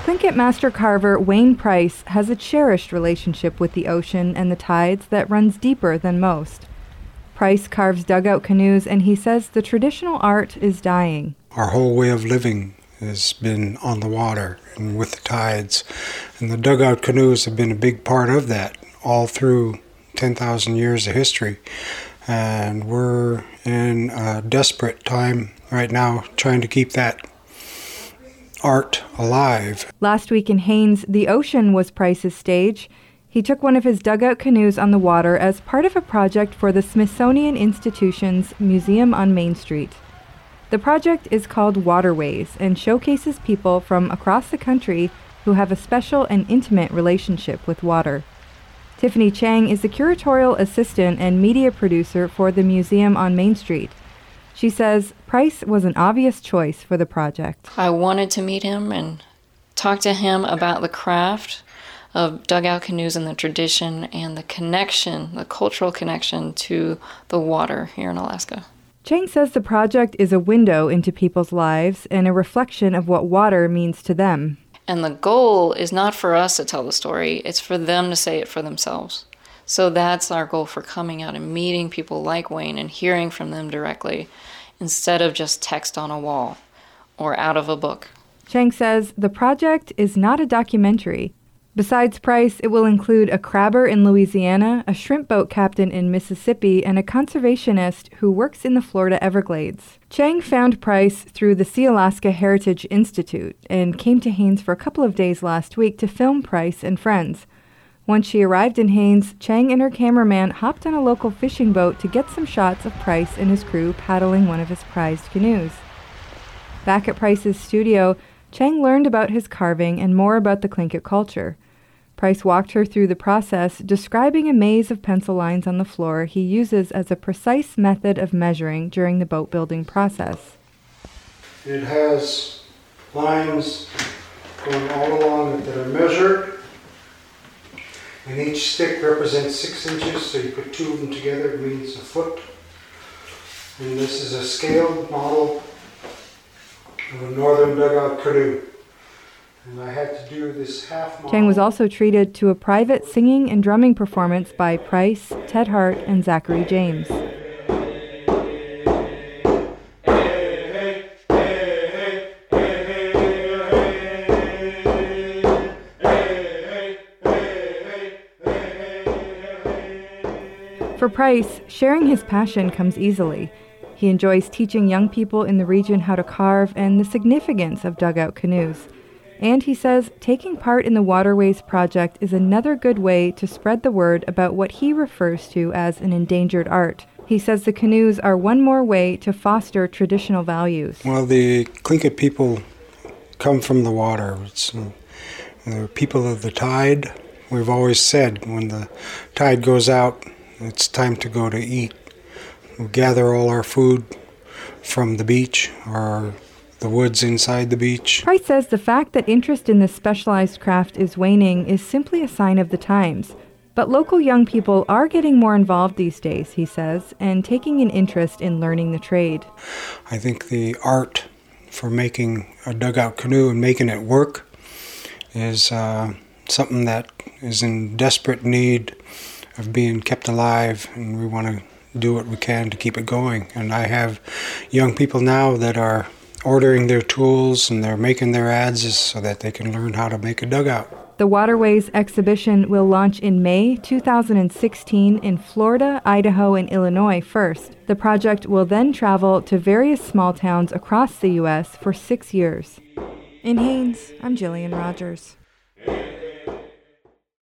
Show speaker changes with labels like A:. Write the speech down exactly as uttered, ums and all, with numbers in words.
A: Tlingit master carver Wayne Price has a cherished relationship with the ocean and the tides that runs deeper than most. Price carves dugout canoes, and he says the traditional art is dying.
B: Our whole way of living has been on the water and with the tides, and the dugout canoes have been a big part of that all through ten thousand years of history. And we're in a desperate time right now trying to keep that art alive.
A: Last week in Haines, the ocean was Price's stage. He took one of his dugout canoes on the water as part of a project for the Smithsonian Institution's Museum on Main Street. The project is called Waterways and showcases people from across the country who have a special and intimate relationship with water. Tiffany Chang is the curatorial assistant and media producer for the Museum on Main Street. She says Price was an obvious choice for the project.
C: I wanted to meet him and talk to him about the craft of dugout canoes and the tradition and the connection, the cultural connection to the water here in Alaska.
A: Chang says the project is a window into people's lives and a reflection of what water means to them.
C: And the goal is not for us to tell the story, it's for them to say it for themselves. So that's our goal for coming out and meeting people like Wayne and hearing from them directly instead of just text on a wall or out of a book.
A: Chang says the project is not a documentary. Besides Price, it will include a crabber in Louisiana, a shrimp boat captain in Mississippi, and a conservationist who works in the Florida Everglades. Chang found Price through the Sealaska Heritage Institute and came to Haines for a couple of days last week to film Price and friends. Once she arrived in Haines, Chang and her cameraman hopped on a local fishing boat to get some shots of Price and his crew paddling one of his prized canoes. Back at Price's studio, Chang learned about his carving and more about the Tlingit culture. Price walked her through the process, describing a maze of pencil lines on the floor he uses as a precise method of measuring during the boat building process.
B: It has lines going all along it that are measured, and each stick represents six inches, so you put two of them together, it means a foot. And this is a scaled model of a northern dugout canoe. And I had to do this half model.
A: Chang was also treated to a private singing and drumming performance by Price, Ted Hart, and Zachary James. For Price, sharing his passion comes easily. He enjoys teaching young people in the region how to carve and the significance of dugout canoes. And he says taking part in the Waterways project is another good way to spread the word about what he refers to as an endangered art. He says the canoes are one more way to foster traditional values.
B: Well, the Tlingit people come from the water. It's uh, the people of the tide. We've always said when the tide goes out, it's time to go to eat. We gather all our food from the beach or the woods inside the beach.
A: Price says the fact that interest in this specialized craft is waning is simply a sign of the times. But local young people are getting more involved these days, he says, and taking an interest in learning the trade.
B: I think the art for making a dugout canoe and making it work is uh, something that is in desperate need of being kept alive, and we want to do what we can to keep it going. And I have young people now that are ordering their tools and they're making their adze so that they can learn how to make a dugout.
A: The Waterways exhibition will launch in May two thousand sixteen in Florida, Idaho, and Illinois first. The project will then travel to various small towns across the U S for six years. In Haines, I'm Jillian Rogers.